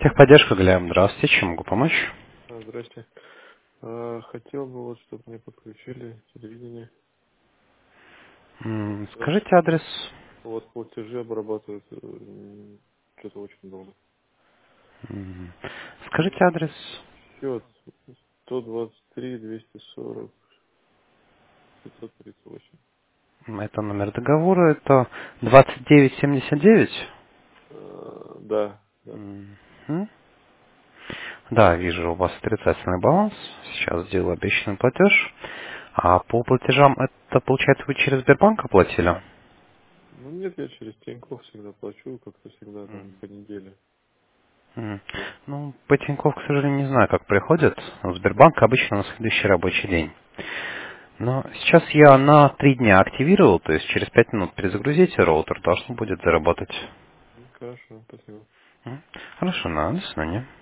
Техподдержка, Галям, здравствуйте, чем могу помочь? Здрасте. Хотел бы вот, чтобы мне подключили телевидение. Сейчас Скажите адрес. вот платежи обрабатывают что-то очень долго. М, Скажите адрес. Счет 123 240 538. Это номер договора, это 2979. Да, да. Мгм. Да, вижу, у вас отрицательный баланс. Сейчас сделаю обещанный платеж. А по платежам это, получается, вы через Сбербанк оплатили? Ну нет, я через Тинькофф всегда плачу, как-то всегда там по неделе. М. Ну, по Тинькофф, к сожалению, не знаю, как приходит. В Сбербанк обычно на следующий рабочий день. Но сейчас я на 3 дня активировал, то есть через 5 минут перезагрузите роутер, должно будет заработать. Хорошо, спасибо. Хорошо, на до свидания.